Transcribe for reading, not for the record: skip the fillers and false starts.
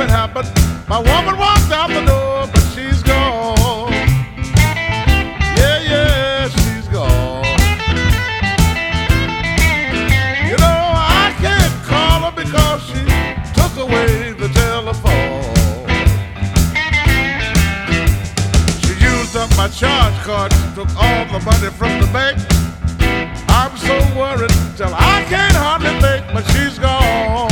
it happened. My woman walked out the door, but she's gone. Yeah, yeah, she's gone. You know, I can't call her because she took away the telephone. She used up my charge card. She took all the money from the bank. I'm so worried till I can't hardly think, but she's gone.